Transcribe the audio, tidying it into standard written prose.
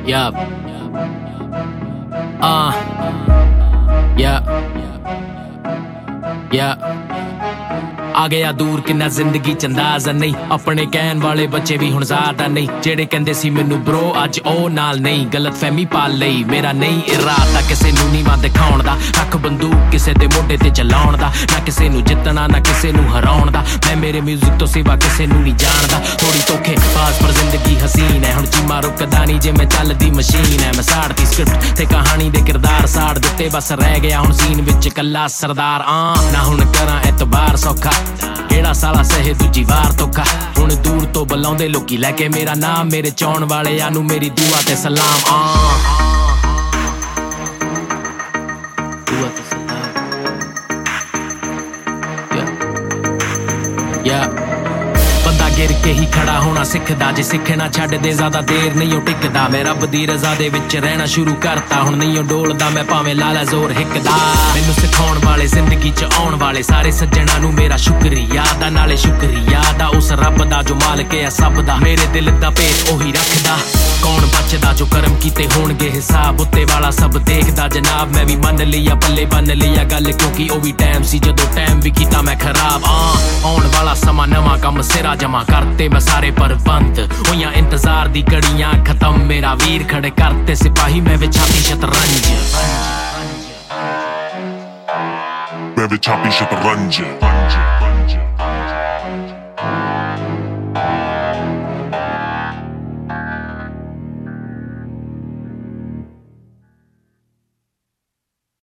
Yup. Yeah. Yeah. ਆ ਗਿਆ ਦੂਰ ਕਿੰਨਾ ਜ਼ਿੰਦਗੀ ਚ ਅੰਦਾਜ਼ਾ ਨਹੀਂ ਆਪਣੇ ਕਹਿਣ ਵਾਲੇ ਬੱਚੇ ਵੀ ਹੁਣ ਜ਼ਿਆਦਾ ਨਹੀਂ ਜਿਹੜੇ ਕਹਿੰਦੇ ਸੀ ਮੈਨੂੰ ਬ్రో ਅੱਜ ਉਹ ਨਾਲ ਨਹੀਂ ਗਲਤਫਹਿਮੀ ਪਾਲ ਲਈ ਮੇਰਾ ਨਹੀਂ ਇਰਾਦਾ ਕਿਸੇ ਨੂੰ ਨੀਵਾਂ ਦਿਖਾਉਣ ਦਾ ਰੱਖ ਬੰਦੂਕ ਕਿਸੇ ਦੇ ਮੋਢੇ ਤੇ ਚਲਾਉਣ ਦਾ ਨਾ ਕਿਸੇ ਨੂੰ ਜਿੱਤਣਾ ਨਾ ਕਿਸੇ ਨੂੰ ਹਰਾਉਣ ਦਾ ਮੈਂ ਮੇਰੇ ਮਿਊਜ਼ਿਕ ਤੋਂ ਸਿਵਾ ਕਿਸੇ ਨੂੰ ਨਹੀਂ ਜਾਣਦਾ ਥੋੜੀ ਧੋਖੇ ਬਾਜ਼ ਪਰ ਜ਼ਿੰਦਗੀ ਹਸੀਨ ਹੈ ਹੁਣ ਚੀਮਾ ਰੁਕਦਾ ਨਹੀਂ ਜੇ ਮੈਂ ਚੱਲਦੀ ਮਸ਼ੀਨ ਹੈ ਮੈਂ ਸਾੜਦੀ ਸਕ੍ਰਿਪਟ ਤੇ ਕਹਾਣੀ ਦੇ ਕਿਰਦਾਰ ਸਾੜ ਦਿੱਤੇ ਬਸ ਰਹਿ ਗਿਆ ਹੁਣ ਸੀਨ ਵਿੱਚ ਕੱਲਾ ਸਰਦਾਰ ਨਾ ਹੁਣ ਕਰਾਂ ਐਤਬਾਰ ਸੌਖਾ ਕਿਹੜਾ ਸਾਲਾ ਸਹੇ ਦੂਜੀ ਵਾਰ ਧੋਖਾ ਹੁਣ ਦੂਰ ਤੋਂ ਬੁਲਾਉਂਦੇ ਲੋਕੀ ਲੈ ਕੇ ਮੇਰਾ ਨਾਮ ਮੇਰੇ ਚਾਹੁਣ ਵਾਲਿਆਂ ਨੂੰ ਮੇਰੀ ਦੁਆ ਤੇ ਸਲਾਮ ਦੁਆ ਤੇ ਸਲਾਮ ਬੰਦਾ ਗਿਰ ਕੇ ਹੀ ਖੜਾ ਹੋਣਾ ਸਿੱਖਦਾ ਜੇ ਸਿੱਖਣਾ ਛੱਡ ਦੇ ਜ਼ਿਆਦਾ ਦੇਰ ਨਹੀਂ ਉਹ ਟਿਕਦਾ ਮੈਂ ਰੱਬ ਦੀ ਰਜ਼ਾ ਦੇ ਵਿੱਚ ਰਹਿਣਾ ਸ਼ੁਰੂ ਕਰਤਾ ਹੁਣ ਨਹੀਂ ਉਹ ਡੋਲਦਾ ਮੈਂ ਭਾਵੇਂ ਲਾ ਲੈ ਜ਼ੋਰ ਹਿੱਕਦਾ ਮੈਨੂੰ ਸਿਖਾਉਣ ਵਾਲੇ ਜ਼ਿੰਦਗੀ ਚ ਆਉਣ ਵਾਲੇ ਸਾਰੇ ਸੱਜਣਾ ਨੂੰ ਮੇਰਾ ਸ਼ੁਕਰੀਆ ਦਾ ਨਾਲੇ ਸ਼ੁਕਰੀਆ ਦਾ ਉਸ ਰੱਬ ਦਾ ਜੋ ਮਾਲਕ ਹੈ ਸਭ ਦਾ ਮੇਰੇ ਦਿਲ ਦਾ ਭੇਤ ਉਹੀ ਰੱਖਦਾ ਕੌਣ ਬਚਦਾ ਜੋ ਕਰਮ ਕੀਤੇ ਹੋਣਗੇ ਹਿਸਾਬ ਉੱਤੇ ਵਾਲਾ ਸਭ ਦੇਖਦਾ ਜਨਾਬ ਮੈਂ ਵੀ ਮੰਨ ਲਿਆ ਪੱਲੇ ਬੰਨ ਲਿਆ ਗੱਲ ਕਿਉਂਕਿ ਉਹ ਵੀ ਟਾਈਮ ਸੀ ਜਦੋਂ ਟਾਈਮ ਵੀ ਕੀਤਾ ਮੈਂ ਖਰਾਬ ਆਉਣ ਵਾਲਾ ਸਮਾਂ ਨਵਾਂ ਕੰਮ ਸਿਰਾ ਜਮਾ ਕਰਤੇ ਮੈਂ ਸਾਰੇ ਪ੍ਰਬੰਧ ਹੋਈਆਂ ਇੰਤਜ਼ਾਰ ਦੀ ਘੜੀਆਂ ਖਤਮ ਮੇਰਾ ਵੀਰ ਖੜੇ ਕਰਤੇ ਸਿਪਾਹੀ ਮੈਂ ਵਿਛਾਤੀ ਸ਼ਤਰੰਜ ਮੈਂ ਵਿਛਾਤੀ ਸ਼ਤਰੰਜ